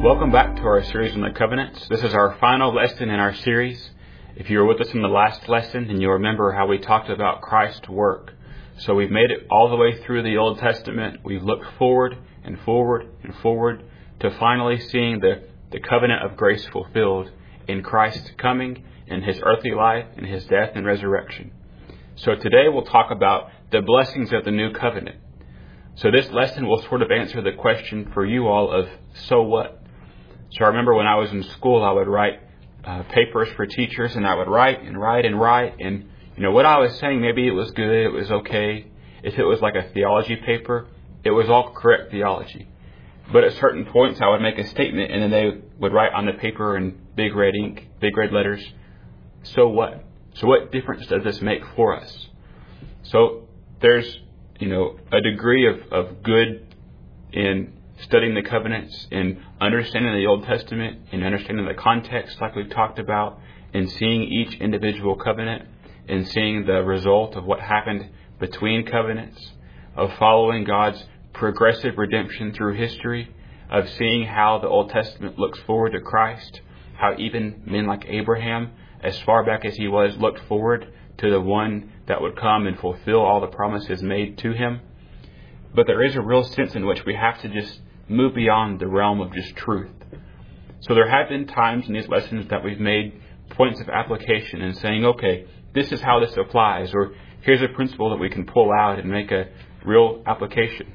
Welcome back to our series on the covenants. This is our final lesson in our series. If you were with us in the last lesson, then you'll remember how we talked about Christ's work. So we've made it all the way through the Old Testament. We've looked forward and forward and forward to finally seeing the covenant of grace fulfilled in Christ's coming, in His earthly life, in His death and resurrection. So today we'll talk about the blessings of the new covenant. So this lesson will sort of answer the question for you all of, so what? So I remember when I was in school, I would write papers for teachers, and I would write. And, what I was saying, maybe it was good, it was okay. If it was like a theology paper, it was all correct theology. But at certain points, I would make a statement, and then they would write on the paper in big red ink, big red letters, so what? So what difference does this make for us? So there's, a degree of good in studying the covenants, in understanding the Old Testament, in understanding the context like we've talked about, in seeing each individual covenant, and seeing the result of what happened between covenants, of following God's progressive redemption through history, of seeing how the Old Testament looks forward to Christ, how even men like Abraham, as far back as he was, looked forward to the one that would come and fulfill all the promises made to him. But there is a real sense in which we have to just move beyond the realm of just truth. So there have been times in these lessons that we've made points of application and saying, okay, this is how this applies, or here's a principle that we can pull out and make a real application.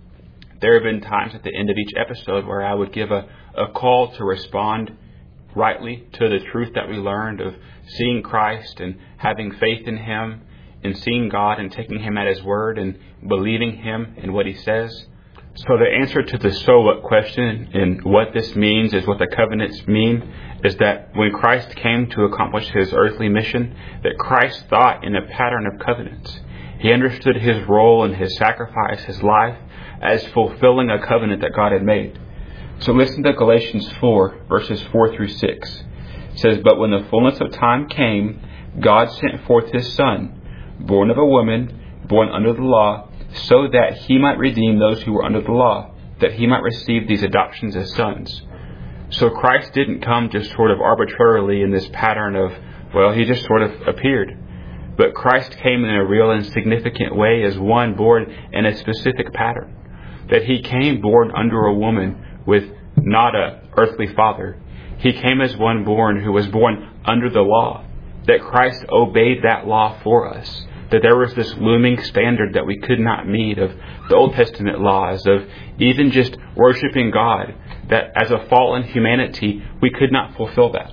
There have been times at the end of each episode where I would give a call to respond rightly to the truth that we learned of seeing Christ and having faith in Him, and seeing God and taking Him at His word and believing Him in what He says. So the answer to the so what question and what this means is what the covenants mean is that when Christ came to accomplish His earthly mission, that Christ thought in a pattern of covenants. He understood His role and His sacrifice, His life, as fulfilling a covenant that God had made. So listen to Galatians 4, verses 4 through 6. It says, "But when the fullness of time came, God sent forth His Son, born of a woman, born under the law, so that He might redeem those who were under the law, that He might receive these adoptions as sons." So Christ didn't come just sort of arbitrarily in this pattern of, He just sort of appeared. But Christ came in a real and significant way as one born in a specific pattern. That He came born under a woman with not a earthly father. He came as one born who was born under the law. That Christ obeyed that law for us. That there was this looming standard that we could not meet of the Old Testament laws, of even just worshiping God, that as a fallen humanity, we could not fulfill that.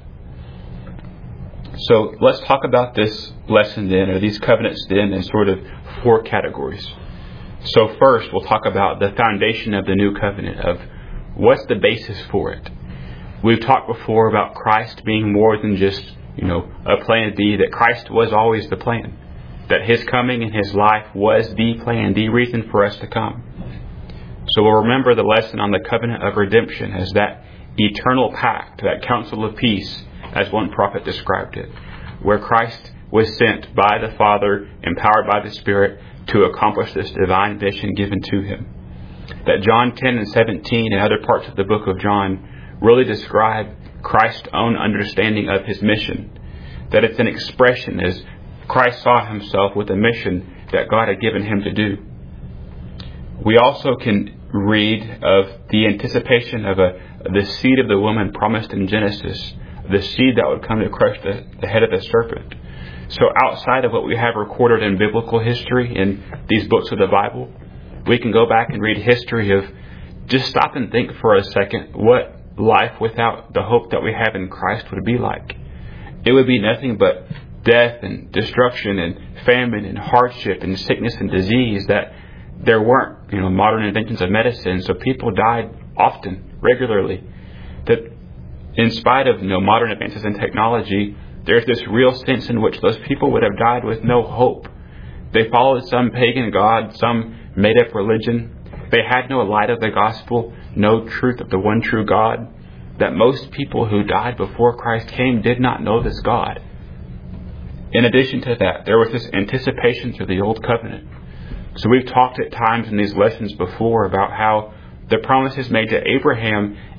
So let's talk about this lesson then, or these covenants then, in sort of 4 categories. So first, we'll talk about the foundation of the new covenant, of what's the basis for it. We've talked before about Christ being more than just, a plan B, that Christ was always the plan. That His coming in His life was the plan, the reason for us to come. So we'll remember the lesson on the covenant of redemption as that eternal pact, that counsel of peace, as one prophet described it, where Christ was sent by the Father, empowered by the Spirit, to accomplish this divine mission given to Him. That John 10 and 17 and other parts of the book of John really describe Christ's own understanding of His mission. That it's an expression as Christ saw Himself with a mission that God had given Him to do. We also can read of the anticipation of the seed of the woman promised in Genesis, the seed that would come to crush the head of the serpent. So outside of what we have recorded in biblical history in these books of the Bible, we can go back and read history of, just stop and think for a second what life without the hope that we have in Christ would be like. It would be nothing but death and destruction and famine and hardship and sickness and disease, that there weren't, modern inventions of medicine. So people died often, regularly. That in spite of, modern advances in technology, there's this real sense in which those people would have died with no hope. They followed some pagan god, some made-up religion. They had no light of the gospel, no truth of the one true God. That most people who died before Christ came did not know this God. In addition to that, there was this anticipation through the Old Covenant. So we've talked at times in these lessons before about how the promises made to Abraham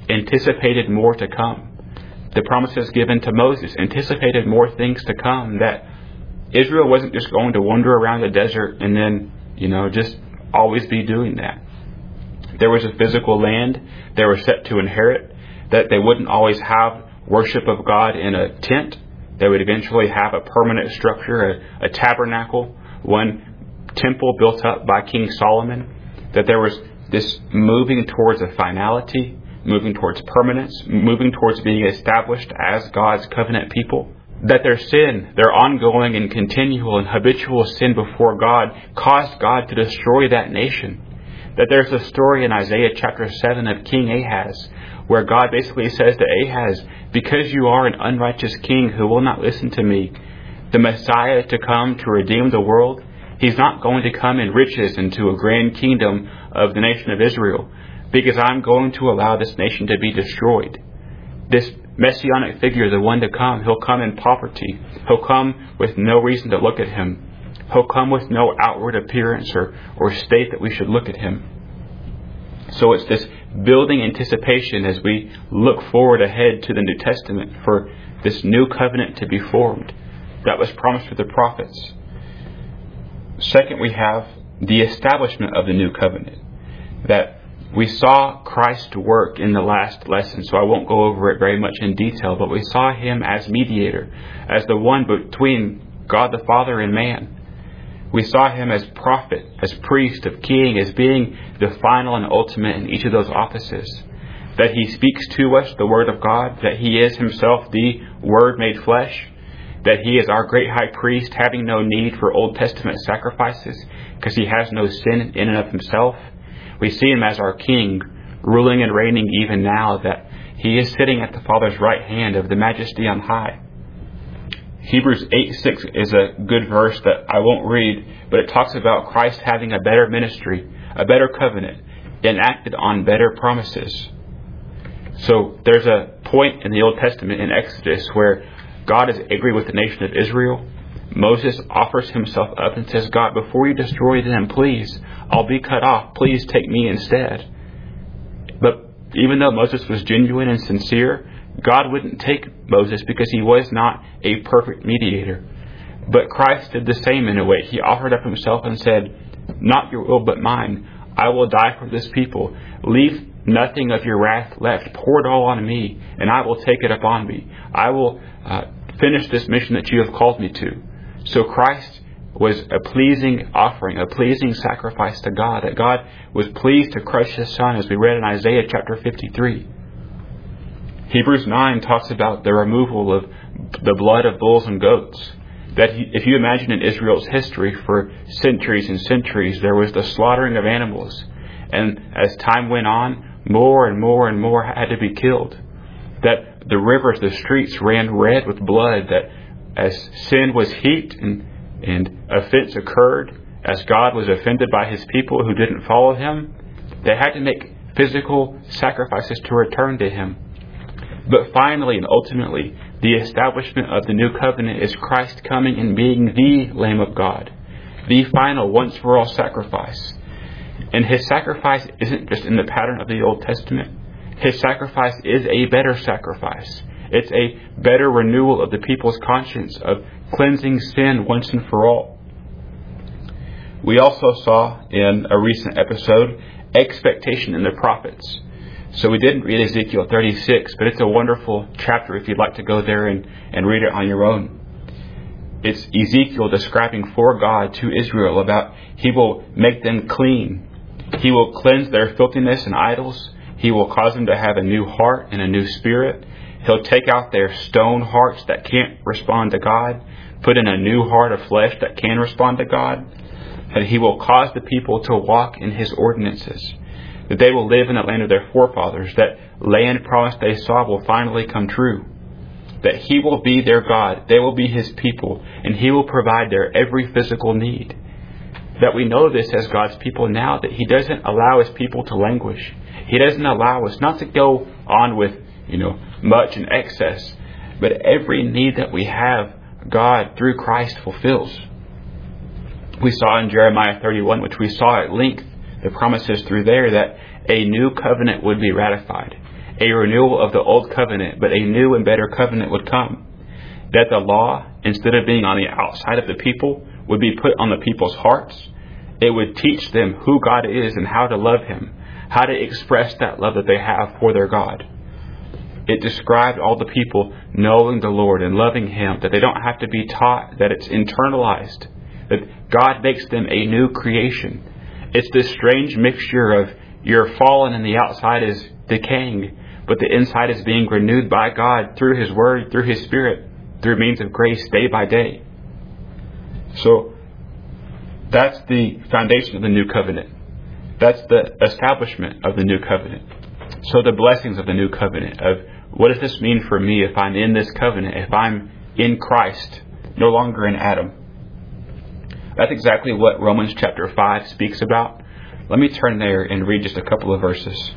anticipated more to come. The promises given to Moses anticipated more things to come, that Israel wasn't just going to wander around the desert and then, just always be doing that. There was a physical land they were set to inherit, that they wouldn't always have worship of God in a tent. They would eventually have a permanent structure, a tabernacle, one temple built up by King Solomon. That there was this moving towards a finality, moving towards permanence, moving towards being established as God's covenant people. That their sin, their ongoing and continual and habitual sin before God, caused God to destroy that nation. That there's a story in Isaiah chapter 7 of King Ahaz, where God basically says to Ahaz, because you are an unrighteous king who will not listen to me, the Messiah to come to redeem the world, he's not going to come in riches into a grand kingdom of the nation of Israel, because I'm going to allow this nation to be destroyed. This Messianic figure, the one to come, he'll come in poverty. He'll come with no reason to look at him. He'll come with no outward appearance or state that we should look at him. So it's this building anticipation as we look forward ahead to the New Testament for this new covenant to be formed that was promised through the prophets. Second, we have the establishment of the new covenant. That we saw Christ work in the last lesson, so I won't go over it very much in detail, but we saw him as mediator, as the one between God the Father and man. We saw him as prophet, as priest, of king, as being the final and ultimate in each of those offices. That he speaks to us the Word of God, that he is himself the Word made flesh, that he is our great high priest, having no need for Old Testament sacrifices, because he has no sin in and of himself. We see him as our king, ruling and reigning even now, that he is sitting at the Father's right hand of the majesty on high. Hebrews 8:6 is a good verse that I won't read, but it talks about Christ having a better ministry, a better covenant, enacted on better promises. So there's a point in the Old Testament in Exodus where God is angry with the nation of Israel. Moses offers himself up and says, God, before you destroy them, please, I'll be cut off. Please take me instead. But even though Moses was genuine and sincere, God wouldn't take Moses because he was not a perfect mediator. But Christ did the same in a way. He offered up himself and said, not your will but mine. I will die for this people. Leave nothing of your wrath left. Pour it all on me, and I will take it upon me. I will finish this mission that you have called me to. So Christ was a pleasing offering, a pleasing sacrifice to God, that God was pleased to crush his Son, as we read in Isaiah chapter 53. Hebrews 9 talks about the removal of the blood of bulls and goats. That if you imagine in Israel's history, for centuries and centuries, there was the slaughtering of animals. And as time went on, more and more and more had to be killed. That the rivers, the streets ran red with blood. That as sin was heaped and offense occurred, as God was offended by his people who didn't follow him, they had to make physical sacrifices to return to him. But finally and ultimately, the establishment of the new covenant is Christ coming and being the Lamb of God, the final once-for-all sacrifice. And his sacrifice isn't just in the pattern of the Old Testament. His sacrifice is a better sacrifice. It's a better renewal of the people's conscience, of cleansing sin once and for all. We also saw in a recent episode expectation in the prophets. So we didn't read Ezekiel 36, but it's a wonderful chapter if you'd like to go there and read it on your own. It's Ezekiel describing for God to Israel about he will make them clean. He will cleanse their filthiness and idols. He will cause them to have a new heart and a new spirit. He'll take out their stone hearts that can't respond to God, put in a new heart of flesh that can respond to God. And he will cause the people to walk in his ordinances, that they will live in the land of their forefathers, that land promise they saw will finally come true, that he will be their God, they will be his people, and he will provide their every physical need. That we know this as God's people now, that he doesn't allow his people to languish. He doesn't allow us not to go on with, much in excess, but every need that we have, God through Christ fulfills. We saw in Jeremiah 31, which we saw at length, the promises through there, that a new covenant would be ratified. a renewal of the old covenant, but a new and better covenant would come. That the law, instead of being on the outside of the people, would be put on the people's hearts. It would teach them who God is and how to love Him, how to express that love that they have for their God. It described all the people knowing the Lord and loving Him, that they don't have to be taught, that it's internalized, that God makes them a new creation. It's this strange mixture of you're fallen and the outside is decaying, but the inside is being renewed by God through His Word, through His Spirit, through means of grace day by day. So that's the foundation of the new covenant. That's the establishment of the new covenant. So the blessings of the new covenant, of what does this mean for me if I'm in this covenant, if I'm in Christ, no longer in Adam? That's exactly what Romans chapter 5 speaks about. Let me turn there and read just a couple of verses.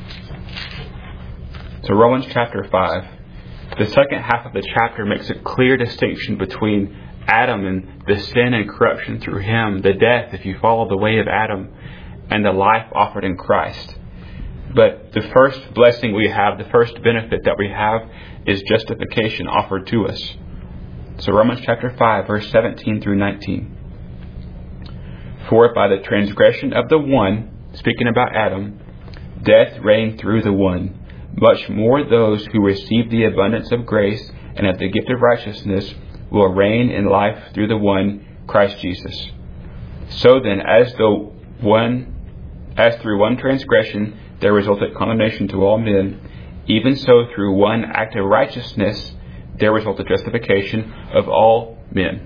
So Romans chapter 5, the second half of the chapter makes a clear distinction between Adam and the sin and corruption through him, the death if you follow the way of Adam, and the life offered in Christ. But the first blessing we have, the first benefit that we have, is justification offered to us. So Romans chapter 5, verse 17 through 19. For if by the transgression of the one, speaking about Adam, death reigned through the one, much more those who receive the abundance of grace and of the gift of righteousness will reign in life through the one, Christ Jesus. So then, as through one transgression there resulted condemnation to all men, even so through one act of righteousness there resulted justification of all men.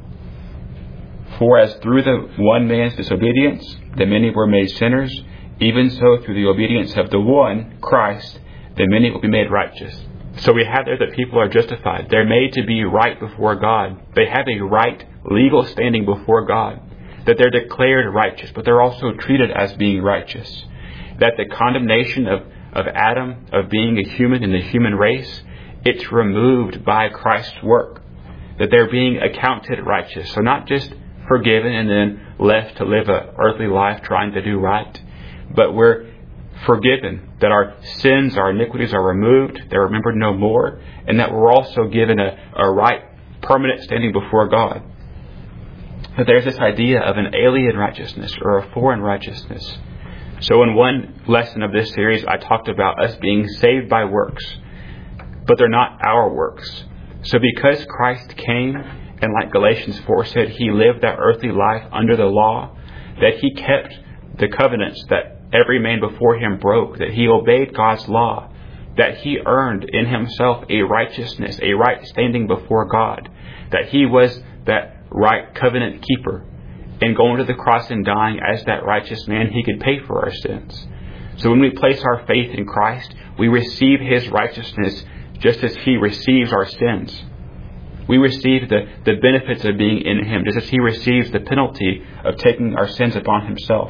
For as through the one man's disobedience the many were made sinners, even so through the obedience of the one, Christ, the many will be made righteous. So we have there that people are justified. They're made to be right before God. They have a right legal standing before God. That they're declared righteous, but they're also treated as being righteous. That the condemnation of Adam, of being a human in the human race, it's removed by Christ's work. That they're being accounted righteous. So not just forgiven and then left to live an earthly life trying to do right, but we're forgiven, that our sins, our iniquities are removed, they're remembered no more, and that we're also given a right permanent standing before God. That there's this idea of an alien righteousness or a foreign righteousness. So in one lesson of this series, I talked about us being saved by works, but they're not our works. So because Christ came, and like Galatians 4 said, He lived that earthly life under the law, that He kept the covenants that every man before Him broke, that He obeyed God's law, that He earned in Himself a righteousness, a right standing before God, that He was that right covenant keeper. And going to the cross and dying as that righteous man, He could pay for our sins. So when we place our faith in Christ, we receive His righteousness just as He receives our sins. We receive the benefits of being in Him, just as He receives the penalty of taking our sins upon Himself.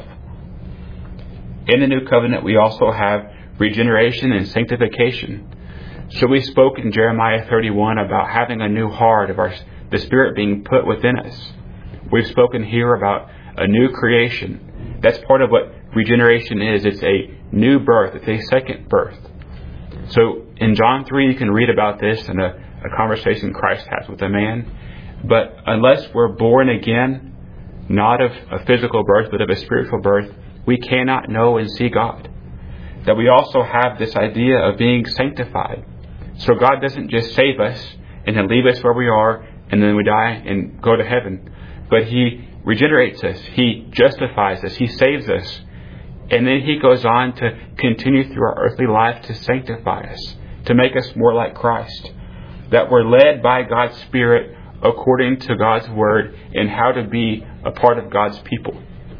In the new covenant, we also have regeneration and sanctification. So we spoke in Jeremiah 31 about having a new heart, of the Spirit being put within us. We've spoken here about a new creation. That's part of what regeneration is. It's a new birth. It's a second birth. So in John 3, you can read about this in a conversation Christ has with a man. But unless we're born again, not of a physical birth, but of a spiritual birth, we cannot know and see God. That we also have this idea of being sanctified. So God doesn't just save us and then leave us where we are and then we die and go to heaven. But He regenerates us. He justifies us. He saves us. And then He goes on to continue through our earthly life to sanctify us, to make us more like Christ. That we're led by God's Spirit according to God's Word in how to be a part of God's people.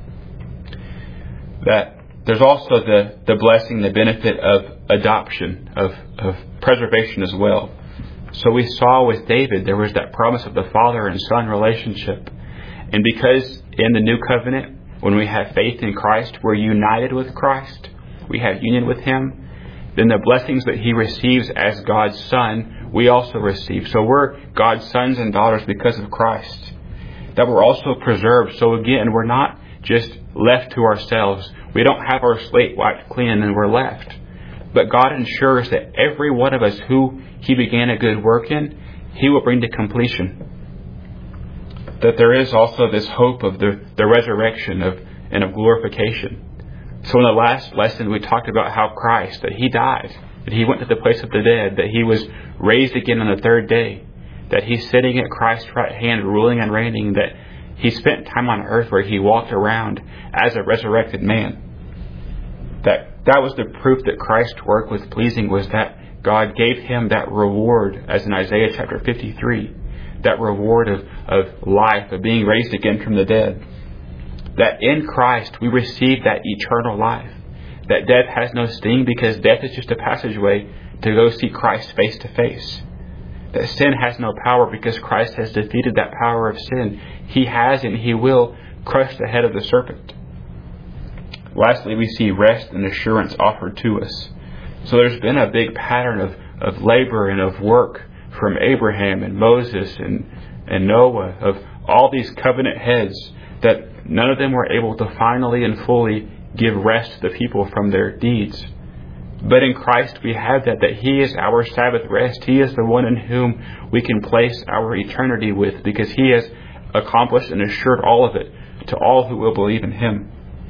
That there's also the blessing, the benefit of adoption, of preservation as well. So we saw with David, there was that promise of the father and son relationship. And because in the new covenant, when we have faith in Christ, we're united with Christ, we have union with Him, then the blessings that He receives as God's Son, we also receive. So we're God's sons and daughters because of Christ. That we're also preserved. So again, we're not just left to ourselves. We don't have our slate wiped clean and we're left. But God ensures that every one of us who He began a good work in, He will bring to completion. That there is also this hope of the resurrection and of glorification. So in the last lesson we talked about how Christ, that He died, that He went to the place of the dead, that He was raised again on the third day, that He's sitting at Christ's right hand ruling and reigning, that He spent time on earth where He walked around as a resurrected man. That was the proof that Christ's work was pleasing, was that God gave Him that reward, as in Isaiah chapter 53, that reward of life, of being raised again from the dead. That in Christ we receive that eternal life. That death has no sting because death is just a passageway to go see Christ face to face. That sin has no power because Christ has defeated that power of sin. He has and He will crush the head of the serpent. Lastly, we see rest and assurance offered to us. So there's been a big pattern of labor and of work from Abraham and Moses and Noah, of all these covenant heads, that none of them were able to finally and fully give rest to the people from their deeds. But in Christ we have that He is our Sabbath rest. He is the one in whom we can place our eternity with, because He has accomplished and assured all of it to all who will believe in Him.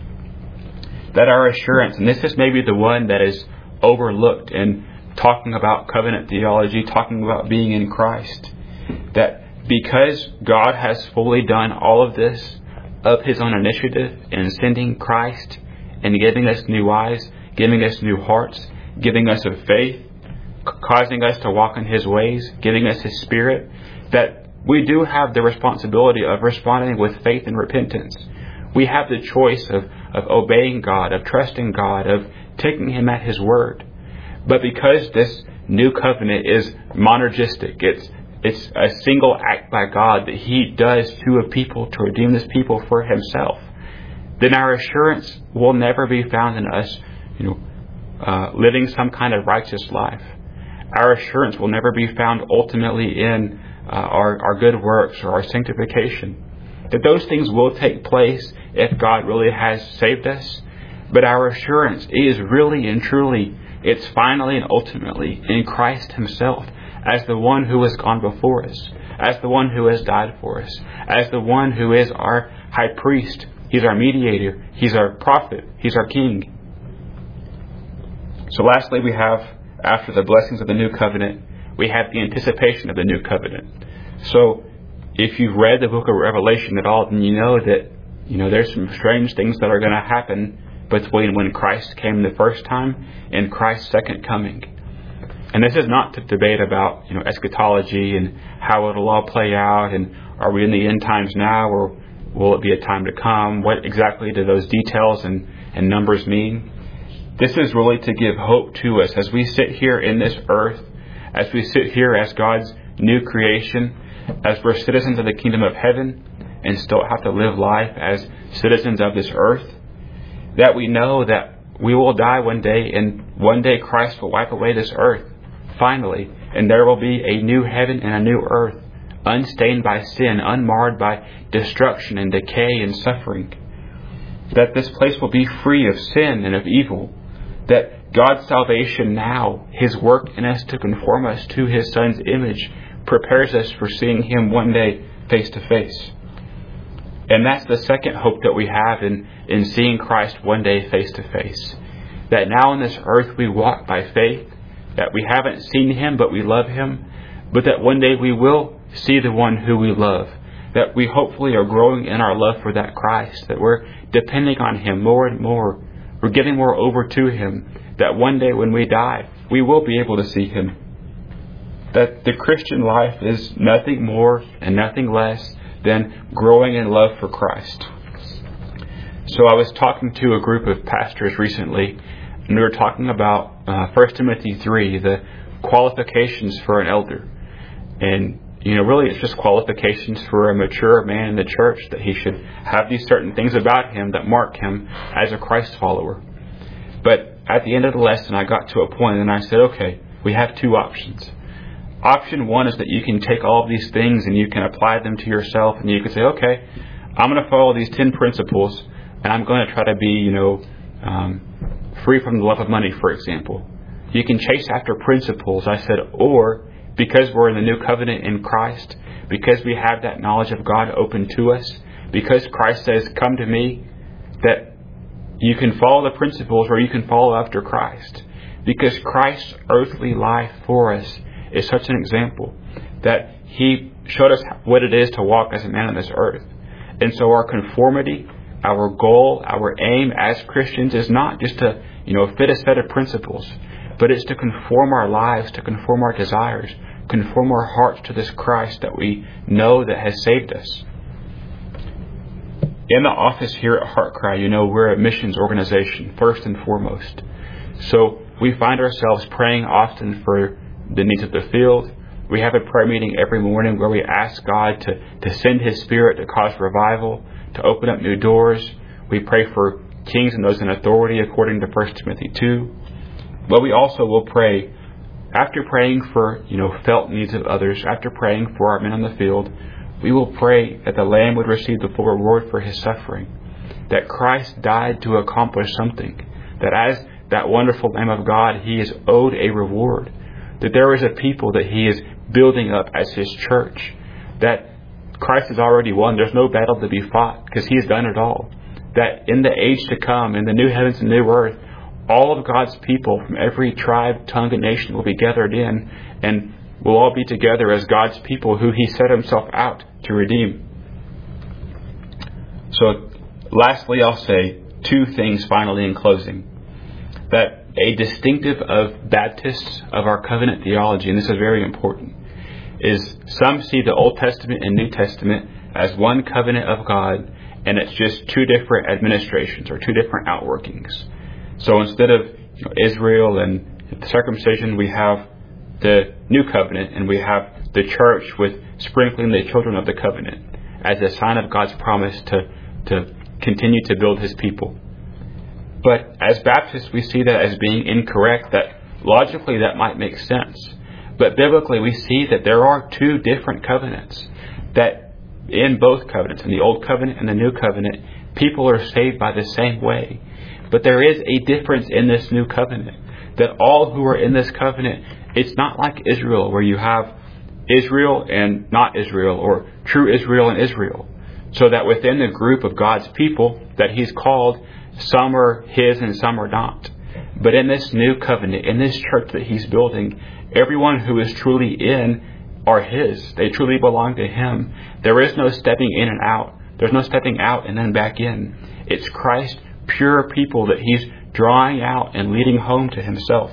That our assurance, and this is maybe the one that is overlooked in talking about covenant theology, talking about being in Christ, that because God has fully done all of this of His own initiative in sending Christ and giving us new eyes, giving us new hearts, giving us a faith, causing us to walk in His ways, giving us His Spirit, that we do have the responsibility of responding with faith and repentance. We have the choice of obeying God, of trusting God, of taking Him at His word. But because this new covenant is monergistic, it's a single act by God that He does to a people to redeem this people for Himself, then our assurance will never be found in us, living some kind of righteous life. Our assurance will never be found ultimately in our good works or our sanctification. That those things will take place if God really has saved us. But our assurance is really and truly, it's finally and ultimately in Christ Himself, as the one who has gone before us, as the one who has died for us, as the one who is our high priest. He's our mediator. He's our prophet. He's our king. So lastly, we have, after the blessings of the new covenant, we have the anticipation of the new covenant. So if you've read the book of Revelation at all, then you know that there's some strange things that are going to happen between when Christ came the first time and Christ's second coming. And this is not to debate about eschatology and how it'll all play out, and are we in the end times now, or will it be a time to come? What exactly do those details and numbers mean? This is really to give hope to us as we sit here in this earth, as we sit here as God's new creation, as we're citizens of the kingdom of heaven and still have to live life as citizens of this earth, that we know that we will die one day, and one day Christ will wipe away this earth finally, and there will be a new heaven and a new earth, unstained by sin, unmarred by destruction and decay and suffering. That this place will be free of sin and of evil. That God's salvation now, His work in us to conform us to His Son's image, prepares us for seeing Him one day face to face. And that's the second hope that we have in seeing Christ one day face to face. That now on this earth we walk by faith, that we haven't seen Him but we love Him, but that one day we will see the one who we love. That we hopefully are growing in our love for that Christ, that we're depending on Him more and more. We're giving more over to Him, that one day when we die, we will be able to see Him. That the Christian life is nothing more and nothing less than growing in love for Christ. So I was talking to a group of pastors recently, and we were talking about 1 Timothy 3, the qualifications for an elder. And really it's just qualifications for a mature man in the church, that he should have these certain things about him that mark him as a Christ follower. But at the end of the lesson, I got to a point and I said, okay, we have two options. Option one is that you can take all of these things and you can apply them to yourself, and you can say, okay, I'm going to follow these 10 principles, and I'm going to try to be, free from the love of money, for example. You can chase after principles, I said, or because we're in the new covenant in Christ, because we have that knowledge of God open to us, because Christ says, come to me, that you can follow the principles or you can follow after Christ. Because Christ's earthly life for us is such an example that He showed us what it is to walk as a man on this earth. And so our conformity, our goal, our aim as Christians is not just to, fit a set of principles, but it's to conform our lives, to conform our desires, conform our hearts to this Christ that we know that has saved us. In the office here at HeartCry, we're a missions organization, first and foremost. So we find ourselves praying often for the needs of the field. We have a prayer meeting every morning where we ask God to send His Spirit to cause revival, to open up new doors. We pray for kings and those in authority according to 1 Timothy 2. But we also will pray, after praying for, felt needs of others, after praying for our men on the field, we will pray that the Lamb would receive the full reward for His suffering, that Christ died to accomplish something, that as that wonderful Lamb of God, He is owed a reward, that there is a people that He is building up as His church, that Christ has already won. There's no battle to be fought because He has done it all. That in the age to come, in the new heavens and new earth, all of God's people from every tribe, tongue, and nation will be gathered in, and we'll all be together as God's people who He set Himself out to redeem. So, lastly, I'll say two things finally in closing. That a distinctive of Baptists of our covenant theology, and this is very important, is some see the Old Testament and New Testament as one covenant of God, and it's just two different administrations or two different outworkings. So instead of Israel and the circumcision, we have the new covenant, and we have the church with sprinkling the children of the covenant as a sign of God's promise to continue to build His people. But as Baptists, we see that as being incorrect, that logically that might make sense. But biblically, we see that there are two different covenants, that in both covenants, in the Old Covenant and the New Covenant, people are saved by the same way. But there is a difference in this new covenant, that all who are in this covenant, it's not like Israel, where you have Israel and not Israel, or true Israel and Israel. So that within the group of God's people that He's called, some are His and some are not. But in this new covenant, in this church that He's building, everyone who is truly in are His. They truly belong to Him. There is no stepping in and out. There's no stepping out and then back in. It's Christ, pure people that He's drawing out and leading home to Himself.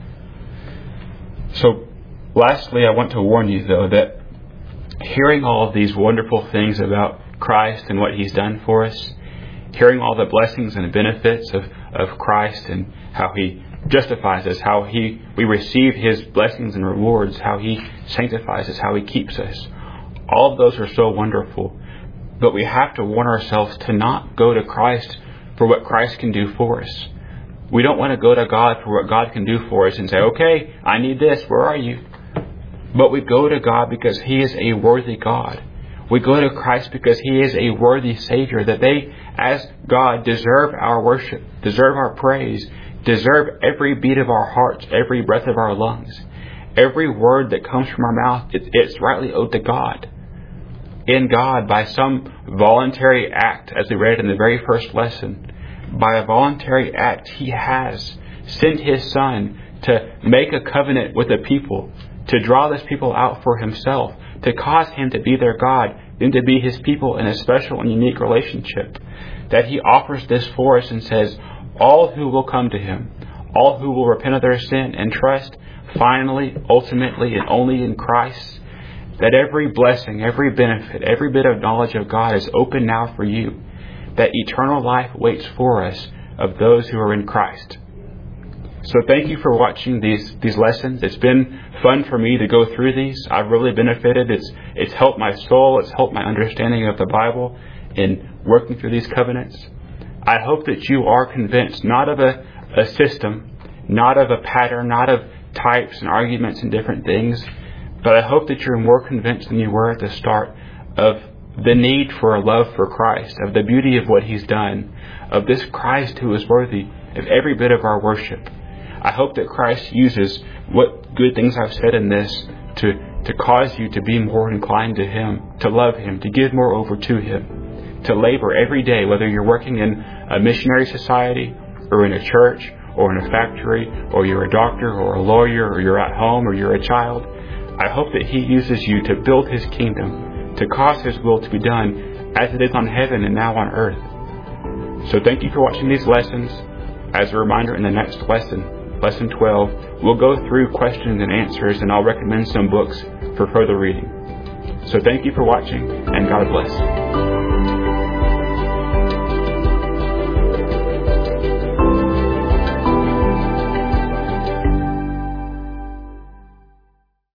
So, lastly, I want to warn you, though, that hearing all of these wonderful things about Christ and what He's done for us, hearing all the blessings and benefits of Christ and how He justifies us, how we receive His blessings and rewards, how He sanctifies us, how He keeps us. All of those are so wonderful. But we have to warn ourselves to not go to Christ for what Christ can do for us. We don't want to go to God for what God can do for us and say, okay, I need this, where are you? But we go to God because He is a worthy God. We go to Christ because He is a worthy Savior, that they, as God, deserve our worship, deserve our praise, deserve every beat of our hearts, every breath of our lungs. Every word that comes from our mouth, it's rightly owed to God. In God, by some voluntary act, as we read in the very first lesson, by a voluntary act, He has sent His Son to make a covenant with the people, to draw this people out for Himself, to cause Him to be their God, and to be His people in a special and unique relationship. That He offers this for us and says, all who will come to Him, all who will repent of their sin and trust, finally, ultimately, and only in Christ, that every blessing, every benefit, every bit of knowledge of God is open now for you. That eternal life waits for us of those who are in Christ. So thank you for watching these lessons. It's been fun for me to go through these. I've really benefited. It's helped my soul. It's helped my understanding of the Bible in working through these covenants. I hope that you are convinced, not of a system, not of a pattern, not of types and arguments and different things, but I hope that you're more convinced than you were at the start of the need for a love for Christ, of the beauty of what He's done, of this Christ who is worthy of every bit of our worship. I hope that Christ uses what good things I've said in this to cause you to be more inclined to Him, to love Him, to give more over to Him, to labor every day, whether you're working in a missionary society or in a church or in a factory, or you're a doctor or a lawyer, or you're at home or you're a child. I hope that He uses you to build His kingdom, to cause His will to be done as it is on heaven and now on earth. So thank you for watching these lessons. As a reminder, in the next lesson, Lesson 12, we'll go through questions and answers, and I'll recommend some books for further reading. So thank you for watching, and God bless.